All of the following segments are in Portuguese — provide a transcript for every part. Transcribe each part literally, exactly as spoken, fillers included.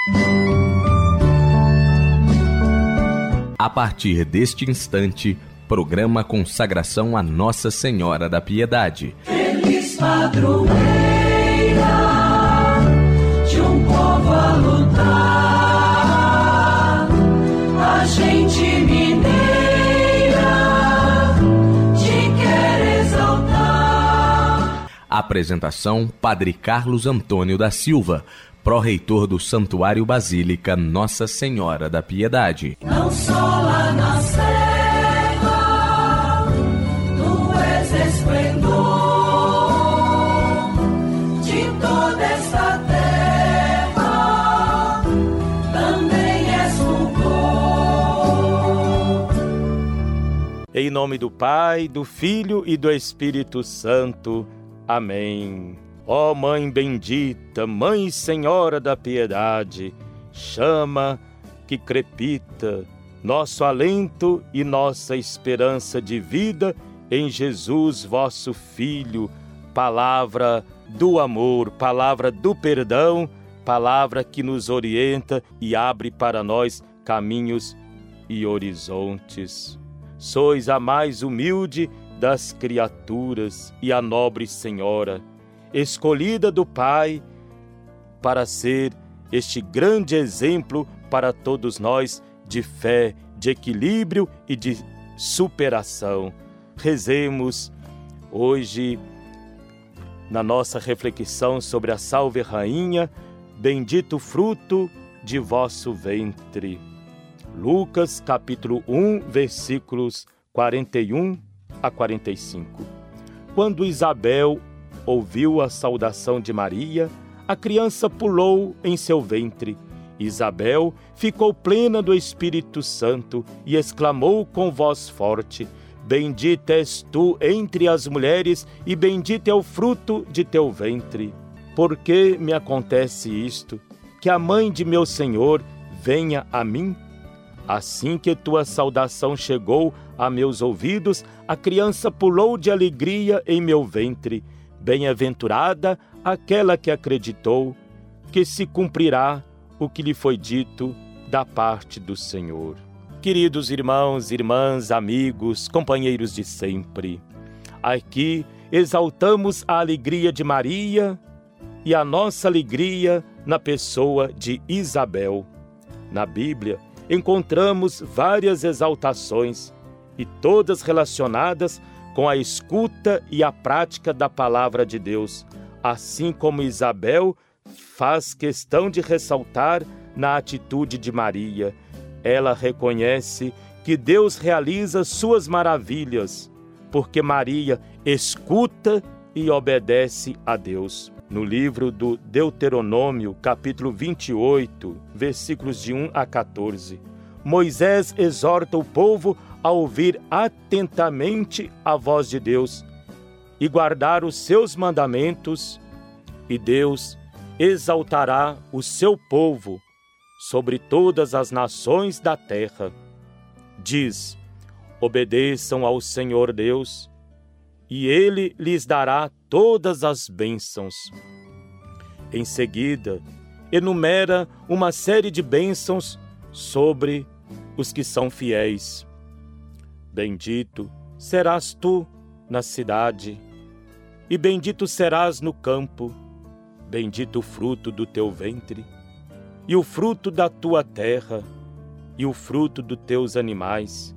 A partir deste instante, programa Consagração a Nossa Senhora da Piedade. Feliz padroeira de um povo a lutar, a gente mineira te quer exaltar. Apresentação: Padre Carlos Antônio da Silva, pró-reitor do Santuário Basílica Nossa Senhora da Piedade. Não só lá na serra, tu és esplendor de toda esta terra, também és fulgor. Em nome do Pai, do Filho e do Espírito Santo. Amém. Ó Mãe bendita, Mãe Senhora da Piedade, chama que crepita nosso alento e nossa esperança de vida em Jesus, vosso Filho, palavra do amor, palavra do perdão, palavra que nos orienta e abre para nós caminhos e horizontes. Sois a mais humilde das criaturas e a nobre Senhora, escolhida do Pai para ser este grande exemplo para todos nós de fé, de equilíbrio e de superação. Rezemos hoje na nossa reflexão sobre a Salve Rainha, bendito fruto de vosso ventre. Lucas capítulo um, versículos quarenta e um a quarenta e cinco. Quando Isabel ouviu a saudação de Maria, a criança pulou em seu ventre. Isabel ficou plena do Espírito Santo e exclamou com voz forte: Bendita és tu entre as mulheres e bendito é o fruto de teu ventre. Por que me acontece isto? Que a mãe de meu Senhor venha a mim? Assim que tua saudação chegou a meus ouvidos, a criança pulou de alegria em meu ventre. Bem-aventurada aquela que acreditou que se cumprirá o que lhe foi dito da parte do Senhor. Queridos irmãos, irmãs, amigos, companheiros de sempre, aqui exaltamos a alegria de Maria e a nossa alegria na pessoa de Isabel. Na Bíblia encontramos várias exaltações e todas relacionadas com a escuta e a prática da palavra de Deus, assim como Isabel faz questão de ressaltar na atitude de Maria. Ela reconhece que Deus realiza suas maravilhas, porque Maria escuta e obedece a Deus. No livro do Deuteronômio, capítulo vinte e oito, versículos de um a quatorze, Moisés exorta o povo a ouvir atentamente a voz de Deus e guardar os seus mandamentos, e Deus exaltará o seu povo sobre todas as nações da terra. Diz: obedeçam ao Senhor Deus, e Ele lhes dará todas as bênçãos. Em seguida, enumera uma série de bênçãos sobre os que são fiéis. Bendito serás tu na cidade, e bendito serás no campo. Bendito o fruto do teu ventre, e o fruto da tua terra, e o fruto dos teus animais,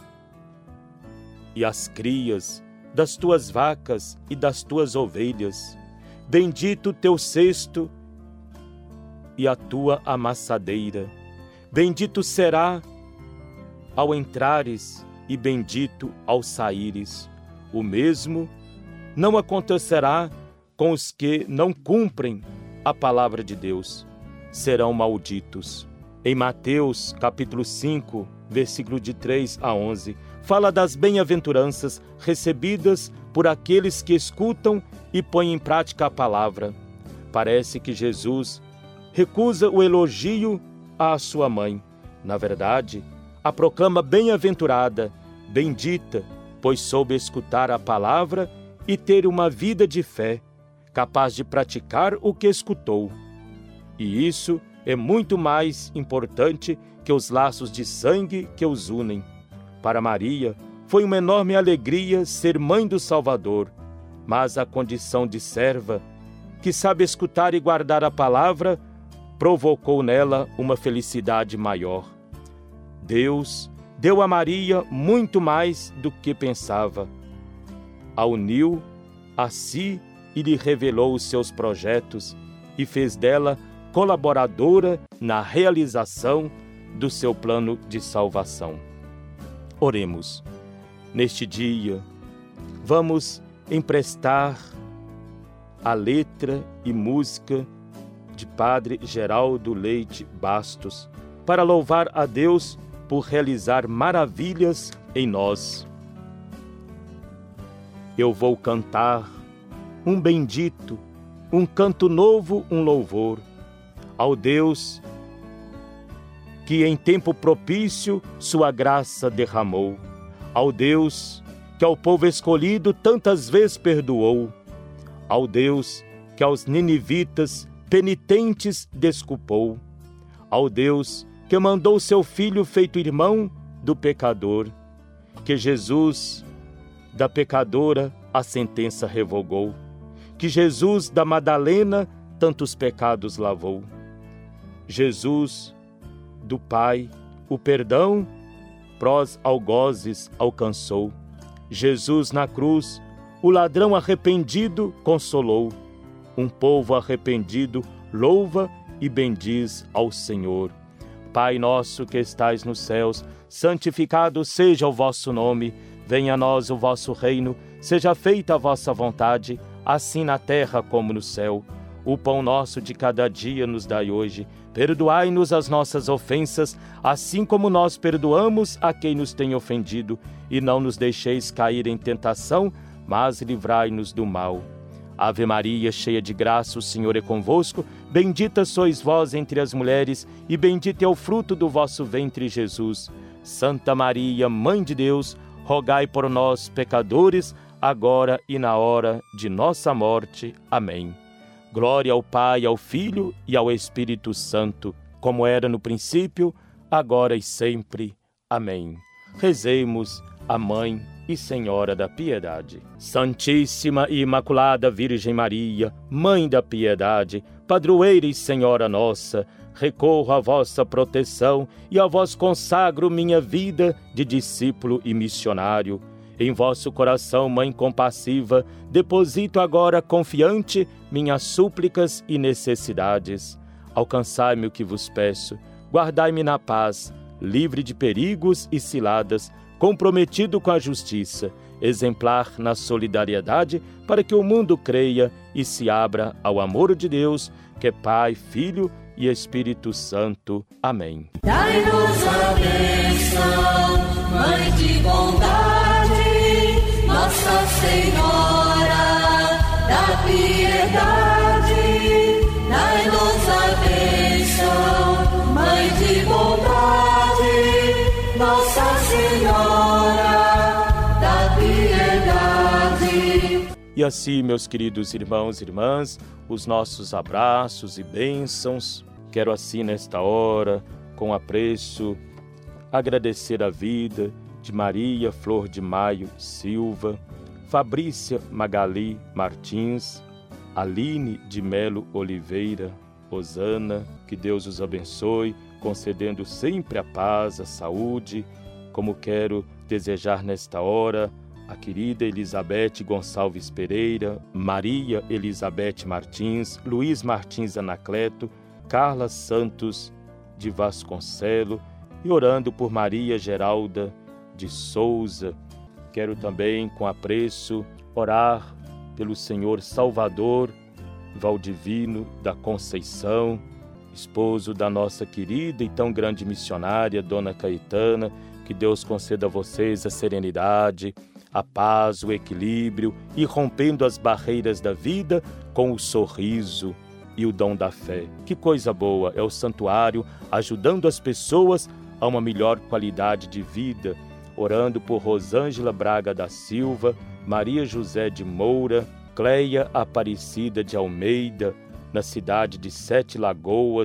e as crias das tuas vacas e das tuas ovelhas. Bendito o teu cesto e a tua amassadeira. Bendito será ao entrares e bendito ao saíres. O mesmo não acontecerá com os que não cumprem a palavra de Deus. Serão malditos. Em Mateus, capítulo cinco, versículo de três a onze, fala das bem-aventuranças recebidas por aqueles que escutam e põem em prática a palavra. Parece que Jesus recusa o elogio à sua mãe. Na verdade, a proclama bem-aventurada, bendita, pois soube escutar a palavra e ter uma vida de fé, capaz de praticar o que escutou. E isso é muito mais importante que os laços de sangue que os unem. Para Maria, foi uma enorme alegria ser mãe do Salvador, mas a condição de serva, que sabe escutar e guardar a palavra, provocou nela uma felicidade maior. Deus deu a Maria muito mais do que pensava. A uniu a si e lhe revelou os seus projetos e fez dela colaboradora na realização do seu plano de salvação. Oremos. Neste dia, vamos emprestar a letra e música de Padre Geraldo Leite Bastos para louvar a Deus por realizar maravilhas em nós. Eu vou cantar um bendito, um canto novo, um louvor ao Deus que em tempo propício sua graça derramou, ao Deus que ao povo escolhido tantas vezes perdoou, ao Deus que aos ninivitas penitentes desculpou, ao Deus que mandou seu Filho feito irmão do pecador, que Jesus da pecadora a sentença revogou, que Jesus da Madalena tantos pecados lavou, Jesus do Pai o perdão prós algozes alcançou, Jesus na cruz o ladrão arrependido consolou, um povo arrependido louva e bendiz ao Senhor. Pai nosso que estais nos céus, santificado seja o vosso nome, venha a nós o vosso reino, seja feita a vossa vontade, assim na terra como no céu. O pão nosso de cada dia nos dai hoje, perdoai-nos as nossas ofensas, assim como nós perdoamos a quem nos tem ofendido, e não nos deixeis cair em tentação, mas livrai-nos do mal. Ave Maria, cheia de graça, o Senhor é convosco, bendita sois vós entre as mulheres, e bendito é o fruto do vosso ventre, Jesus. Santa Maria, Mãe de Deus, rogai por nós, pecadores, agora e na hora de nossa morte. Amém. Glória ao Pai, ao Filho e ao Espírito Santo, como era no princípio, agora e sempre. Amém. Rezemos a Mãe e Senhora da Piedade. Santíssima e Imaculada Virgem Maria, Mãe da Piedade, Padroeira e Senhora nossa, recorro à vossa proteção e a vós consagro minha vida de discípulo e missionário. Em vosso coração, Mãe compassiva, deposito agora confiante minhas súplicas e necessidades. Alcançai-me o que vos peço, guardai-me na paz, livre de perigos e ciladas, comprometido com a justiça, exemplar na solidariedade, para que o mundo creia e se abra ao amor de Deus, que é Pai, Filho e Espírito Santo. Amém. Dai-nos a bênção, Mãe de bondade, Nossa Senhora da Piedade. Dai-nos a bênção, Mãe de bondade, Nossa Senhora da Piedade. E assim, meus queridos irmãos e irmãs, os nossos abraços e bênçãos. Quero assim, nesta hora, com apreço, agradecer a vida de Maria Flor de Maio Silva, Fabrícia Magali Martins, Aline de Melo Oliveira, Osana, que Deus os abençoe, concedendo sempre a paz, a saúde, como quero desejar nesta hora a querida Elizabeth Gonçalves Pereira, Maria Elizabeth Martins, Luiz Martins Anacleto, Carla Santos de Vasconcelo, e orando por Maria Geralda de Souza. Quero também, com apreço, orar pelo Senhor Salvador Valdivino da Conceição, esposo da nossa querida e tão grande missionária, Dona Caetana. Que Deus conceda a vocês a serenidade, a paz, o equilíbrio, e rompendo as barreiras da vida com o sorriso e o dom da fé. Que coisa boa é o santuário ajudando as pessoas a uma melhor qualidade de vida, orando por Rosângela Braga da Silva, Maria José de Moura, Cleia Aparecida de Almeida, na cidade de Sete Lagoas,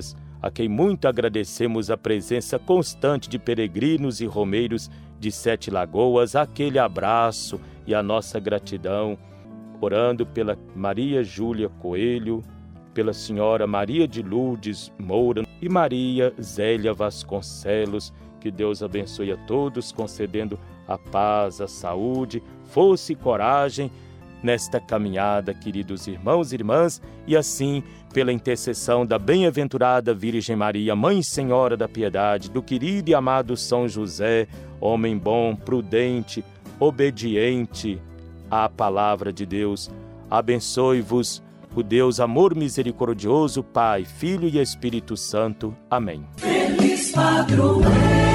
a quem muito agradecemos a presença constante de peregrinos e romeiros de Sete Lagoas, aquele abraço e a nossa gratidão, orando pela Maria Júlia Coelho, pela senhora Maria de Lourdes Moura e Maria Zélia Vasconcelos. Que Deus abençoe a todos, concedendo a paz, a saúde, força e coragem nesta caminhada, queridos irmãos e irmãs, e assim, pela intercessão da bem-aventurada Virgem Maria, Mãe e Senhora da Piedade, do querido e amado São José, homem bom, prudente, obediente à palavra de Deus, abençoe-vos o Deus amor misericordioso, Pai, Filho e Espírito Santo. Amém. Feliz padroeira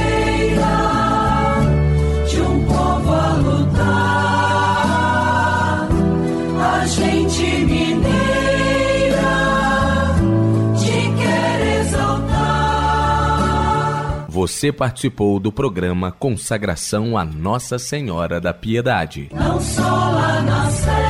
de um povo a lutar, a gente mineira te quer exaltar. Você participou do programa Consagração a Nossa Senhora da Piedade. Não só lá na Sé